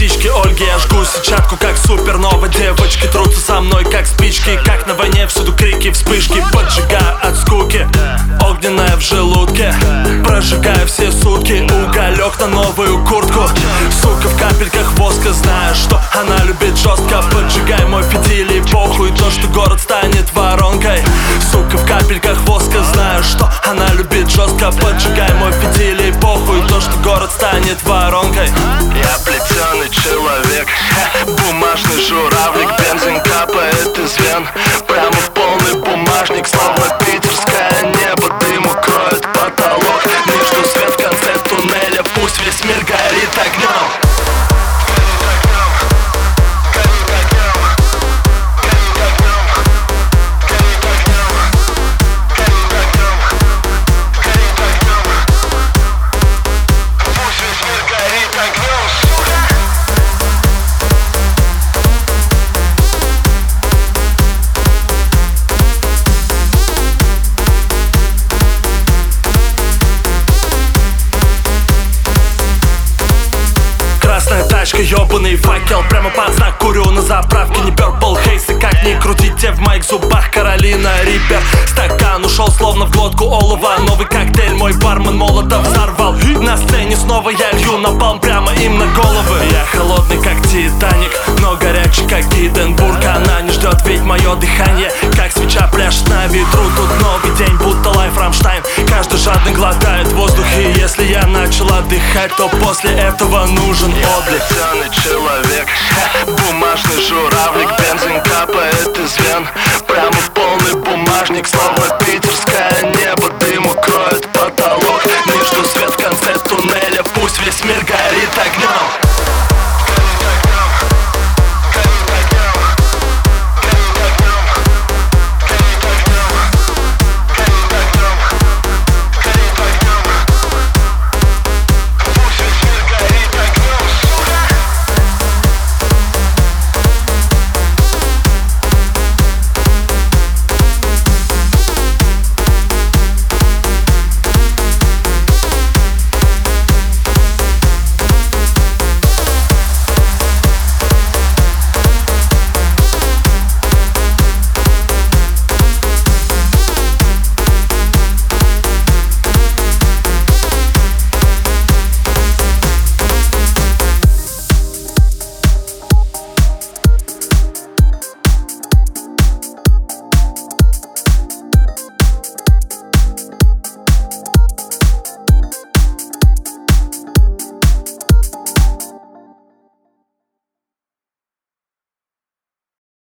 птички Ольги. Я жгу сетчатку, как супернова. Девочки трутся со мной, как спички. Как на войне, всюду крики, вспышки. Поджигаю от скуки, огненная в желудке. Прожигаю все сутки, уголек на новую куртку. Сука в капельках воска, знаю, что она любит жестко. Поджигай мой фитиль и похуй то, что город станет воронкой. Сука в капельках воска, знаю, что она любит жестко. Поджигай мой фитиль и похуй то, что город станет воронкой. Я плетеный человек, бумажный журавлик. Бензин капает из вен, прямо в полный бумажник. Словно питерское небо, дым укроет потолок. Вижу свет в конце туннеля, пусть весь мир горит огнем. Тачка, ёбаный факел, прямо под знак курю на заправке. Не Purple Haze, и как ни крутите, в моих зубах Каролина Риппер. Стакан ушел словно в глотку олова. Новый коктейль мой бармен молотов взорвал. На сцене снова я лью напалм прямо им на головы. Я холодный как Титаник, но горячий как Гиденбург. Она не ждет, ведь мое дыхание как свеча пляшет на ветру. Тут новый день, будто Лайф Рамштайн. Каждый жадно глотает воздух, и если я начал отдыхать, то после этого нужен отдых. Плетеный человек, бумажный журавлик. Бензин капает из вен, прямо в полный бумажник. Словно питерское небо, дым укроет потолок. Вижу свет в конце туннеля, пусть весь мир горит огнем.